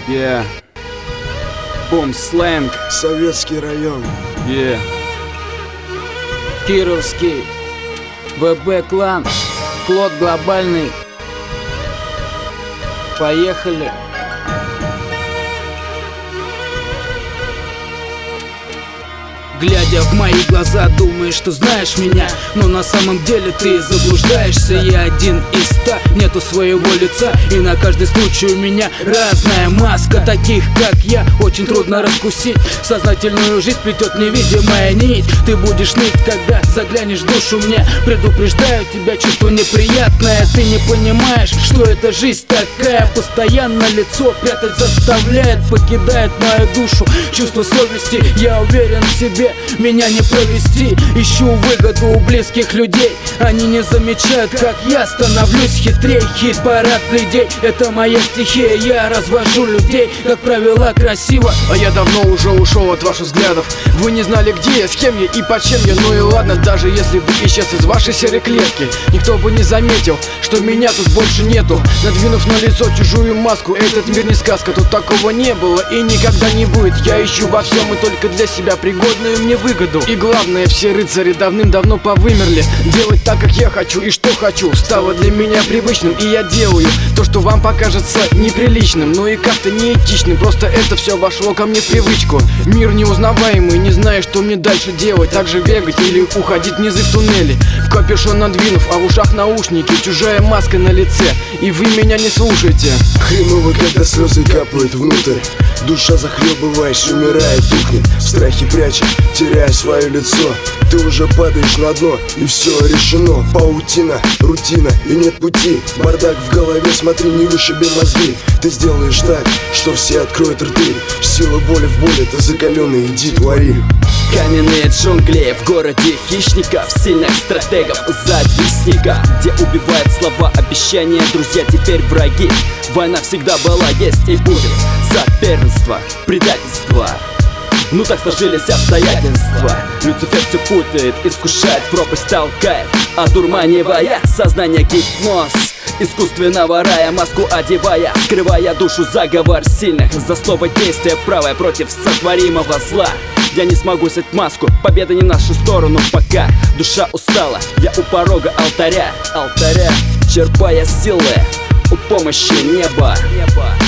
Yeah. Бум сленг. Советский район. Yeah. Кировский, ВБ клан, флот глобальный. Поехали. Глядя в мои глаза, думаешь, что знаешь меня, но на самом деле ты заблуждаешься. Я один из 100, нету своего лица, и на каждый случай у меня разная маска. Таких, как я, очень трудно раскусить. Сознательную жизнь плетет невидимая нить. Ты будешь ныть, когда заглянешь в душу мне. Предупреждаю тебя, чувство неприятное. Ты не понимаешь, что эта жизнь такая. Постоянно лицо прятать заставляет, покидает мою душу чувство совести. Я уверен в себе, меня не провести. Ищу выгоду у близких людей. Они не замечают, как я становлюсь хитрей. Хит-парад людей, это моя стихия. Я развожу людей, как правило, красиво. А я давно уже ушел от ваших взглядов. Вы не знали, где я, с кем я и под чем я. Ну и ладно, даже если бы исчез из вашей серой клетки, никто бы не заметил, что меня тут больше нету. Надвинув на лицо чужую маску, этот мир не сказка. Тут такого не было и никогда не будет. Я ищу во всем и только для себя пригодную мне выгоду. И главное, все рыцари давным-давно повымерли. Делать так, как я хочу и что хочу, стало для меня привычным. И я делаю то, что вам покажется неприличным, но и как-то неэтичным. Просто это все вошло ко мне в привычку. Мир неузнаваемый, не знаю, что мне дальше делать. Так же бегать или уходить низы в туннели, в капюшон надвинув, а в ушах наушники, чужая маска на лице, и вы меня не слушаете. Хреново, когда слезы капают внутрь. Душа захлебываясь, умирает, тухнет. В страхе пряча, теряя свое лицо. Ты уже падаешь на дно, и все решено. Паутина, рутина, и нет пути. Бардак в голове, смотри, не вышиби мозги. Ты сделаешь так, что все откроют рты. Сила воли в боли, ты закаленный, иди твори. Каменные джунгли в городе хищников, сильных стратегов, завистников, где убивают слова, обещания, друзья теперь враги. Война всегда была, есть и будет. Соперничество, предательство. Ну так сложились обстоятельства. Люцифер все путает, искушает, пропасть толкает, одурманивая сознание, гипноз искусственного рая, маску одевая, скрывая душу, заговор сильных. За слово действие правое против сотворимого зла. Я не смогу снять маску, победа не в нашу сторону пока. Душа устала, я у порога алтаря, черпая силы у помощи неба.